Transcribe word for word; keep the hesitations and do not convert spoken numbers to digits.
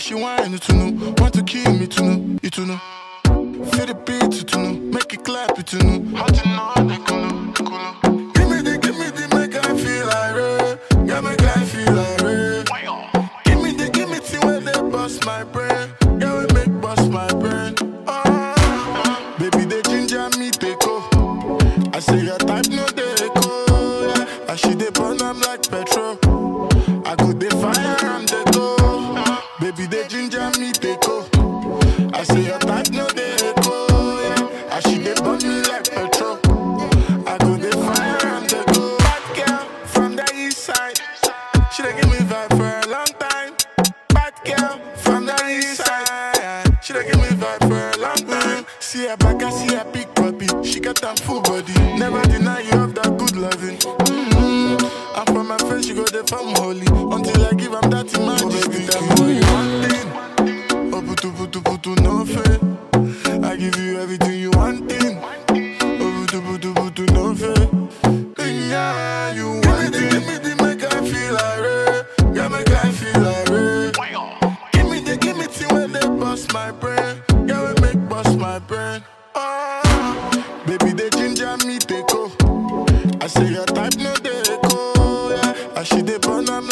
she whine to know, want to kill me to know, you to know. Feel the beat to know, make it clap it to know. How to know they cool, cool. Give me the, give me the, make I feel like rain. Yeah, make I feel like rain. Give me the, give me the when they bust my brain. Yeah, we make bust my brain. Oh, baby they ginger me they go. I say your type no they go. Yeah, I she they burn I'm like petrol. I go they fire and they go. Baby they ginger me they go. I say your type no they go. Yeah, I she they burn me like petrol. I go they fire and they go. Bad girl from the east side. She done give me vibe for a long time. Bad girl from the east side. She done give me vibe for a long time. See her back, I see her big puppy. She got that full body. Never deny you have that good loving. Mm-hmm. And from my face, she go there from holy. Until I give them that majesty. That boy, one thing. Oh, putu, putu, putu, no fair. I give you everything you want. Oh, putu, putu, putu, no fair. Yeah, you want it. Give me the, make I feel like rain. Yeah, make I feel like rain. Give me the, give me the when they bust my brain. Yeah, we make bust my brain. Oh, baby, they ginger me, they go. I say your type, no, they go. Yeah, I she they burn